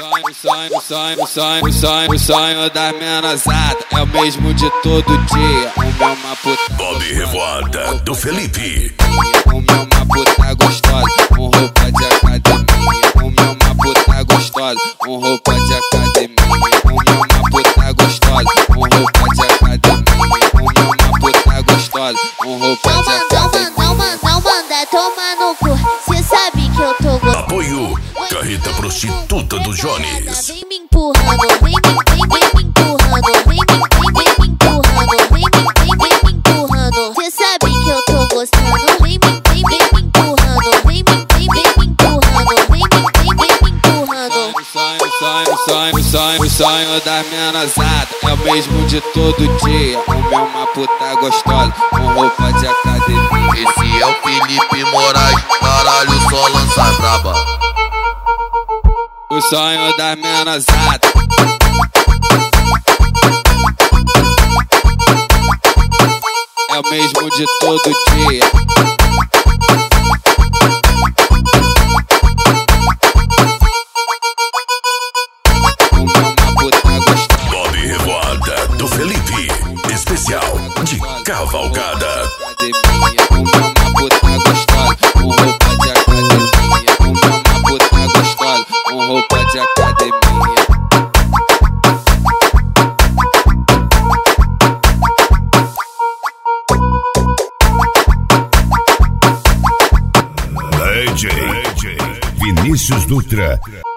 O sonho das menazadas é o mesmo de todo dia. O meu uma puta Bob Revoada do Felipe. O meu uma puta gostosa, com roupa de academia. O meu uma puta gostosa, com roupa de academia. O meu uma puta gostosa, com roupa de academia. O meu uma puta gostosa, com roupa de academia. Não manda tomar no cu, cê sabe que eu tô gostando. Apoio Carreta Prostituta do Jones. Vem me empurrando, vem me empurrando, vem me empurrando. Cê sabe que eu tô gostando. Vem me empurrando, vem me empurrando. O sonho das menazadas é o mesmo de todo dia. O meu uma puta gostosa, com roupa de academia. Esse é o Felipe Moraes, caralho, só lança braba. O sonho das menazadas é o mesmo de todo dia. O meu uma puta gostosa. Bob Revoada do Felipe. Especial de cavalgada. O meu uma puta gostosa, com roupa de academia. O meu uma puta gostosa, com roupa de academia. DJ Vinícius Dutra.